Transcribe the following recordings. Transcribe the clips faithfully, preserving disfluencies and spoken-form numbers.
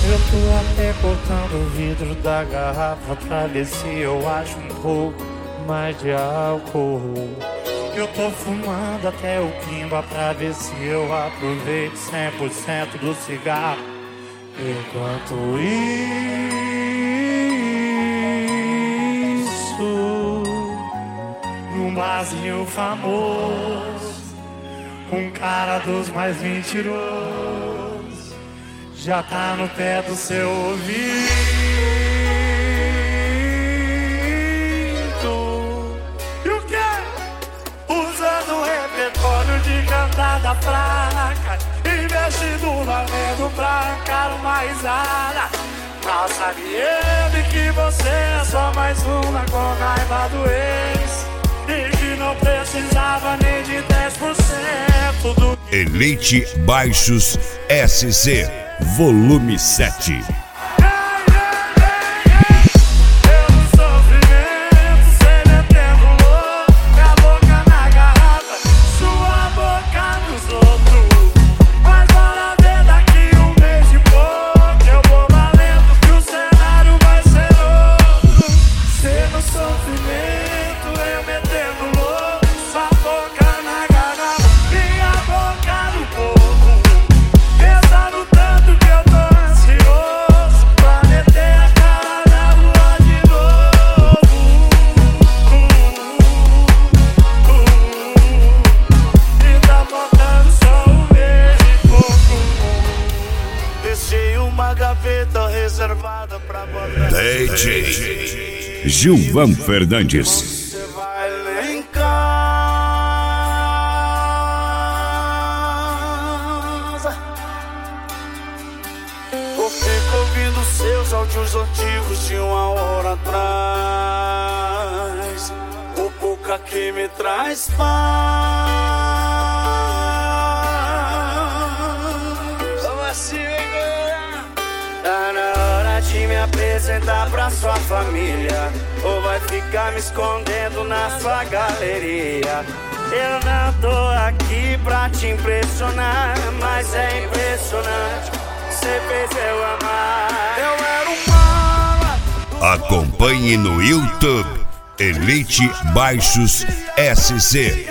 Eu tô até cortando o vidro da garrafa pra ver se eu acho um pouco mais de álcool. Eu tô fumando até o pimba pra ver se eu aproveito cem por cento do cigarro. Enquanto isso, num barzinho famoso, um cara dos mais mentirosos já tá no pé do seu ouvido. E o quê? Usando o repertório de cantada fraca, investido valendo pra arrancar uma risada. Mal sabe ele que você é só mais uma com raiva do ex, e que não precisava nem de dez por cento do... Elite Baixos S C, volume sete. D J Gilvan Fernandes. Você vai lá em casa, eu fico ouvindo seus áudios antigos de uma hora atrás. O boca que me traz paz. Vamos assim, tá na hora de me apresentar pra sua família, ou vai ficar me escondendo na sua galeria. Eu não tô aqui pra te impressionar, mas é impressionante, cê fez eu amar. Eu era um mala. Acompanhe no YouTube Elite Baixos S C.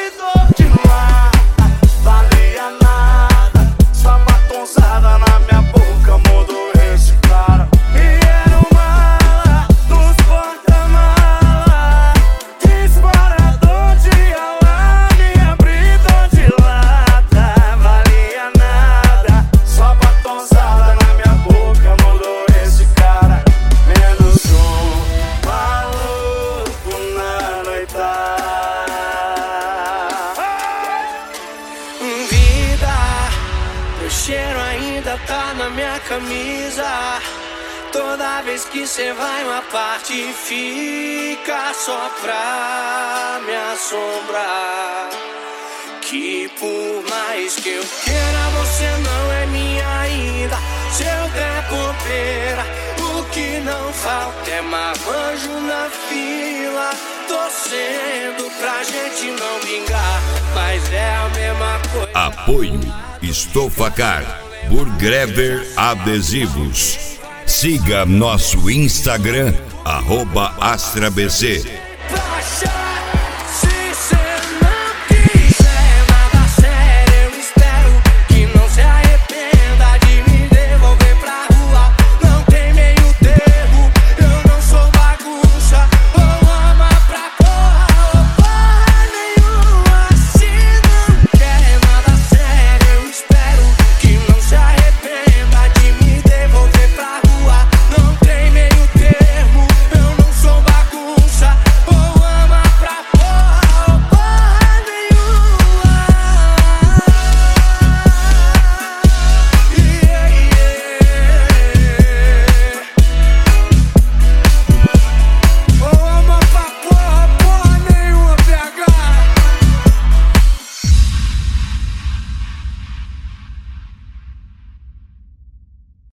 Tá na minha camisa. Toda vez que cê vai, uma parte fica só pra me assombrar. Que por mais que eu queira, você não é minha ainda. Se eu der bobeira, o que não falta é marmanjo na fila, torcendo pra gente não vingar, mas é a mesma coisa. Apoio Estofacar, Burgrever Adesivos. Siga nosso Instagram, arroba AstraBC.